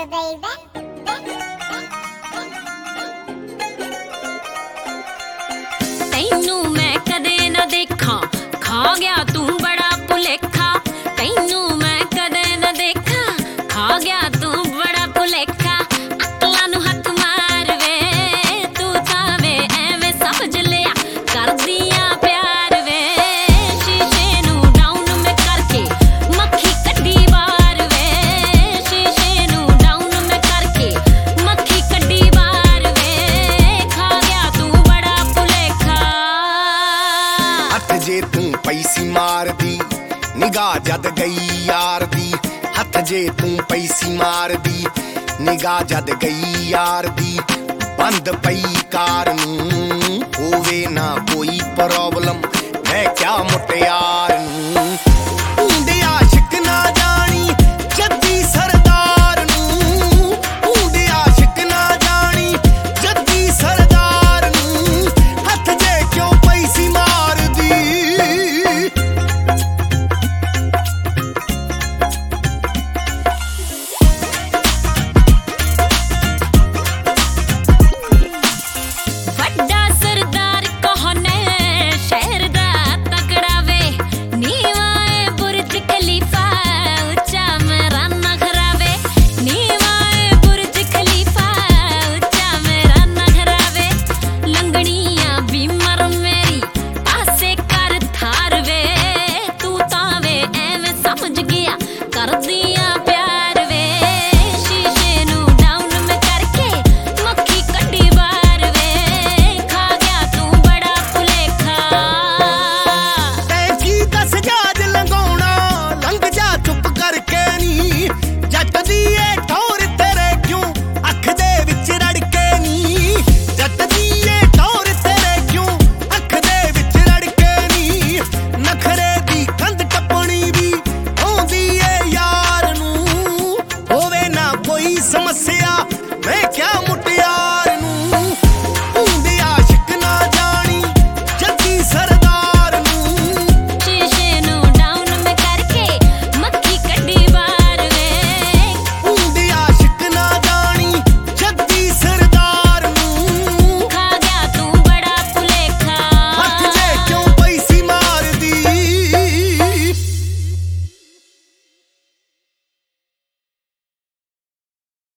ਤੈਨੂੰ ਮੈਂ ਕਦੇ ਨਾ ਦੇਖਾਂ, ਖਾ ਗਿਆ ਤੂੰ ਬੜਾ ਭੁਲੇਖਾ। ਤੈਨੂੰ ਮੈਂ ਕਦੇ ਨਾ ਦੇਖਾਂ, ਖਾ ਗਿਆ ਤੂੰ ਬੜਾ ਭੁਲੇਖਾ। ਅਕਲਾਂ ਨੂੰ ਹੱਥ ਮਾਰ ਵੇ, ਤੂੰ ਤਾਂ ਵੇ ਐਵੇਂ ਸਮਝ ਲਿਆ ਕਰਦੀਆਂ ਪਿਆਰ ਵੇ। ਸ਼ੀਸ਼ੇ ਨੂੰ ਡਾਊਨ ਮੈਂ ਕਰਕੇ ਮੱਖੀ ਕੱਢੀ ਬਾਹਰ ਵੇ। ਸ਼ੀਸ਼ੇ ਨੂੰ ਡਾਊਨ ਮੈਂ ਕਰਕੇ ਮੱਖੀ ਕੱਢੀ ਬਾਹਰ ਵੇ। ਖਾ ਗਿਆ ਤੂੰ ਬੜਾ ਭੁਲੇਖਾ। ਹੱਥ ਜੇ ਤੂੰ ਪੈਸੀ ਮਾਰਦੀ, ਨਿਗਾਹ ਜਦ ਗਈ ਯਾਰ ਦੀ। ਹੱਥ ਜੇ ਤੂੰ ਪੈਸੀ ਮਾਰਦੀ, ਨਿਗਾਹ ਜਦ ਗਈ ਯਾਰ ਦੀ। ਬੰਦ ਪਈ ਕਾਰ ਨੂੰ ਹੋਵੇ ਨਾ ਕੋਈ ਪ੍ਰੋਬਲਮ, ਮੈਂ ਕਿਆ ਮੁਟਿਆਰ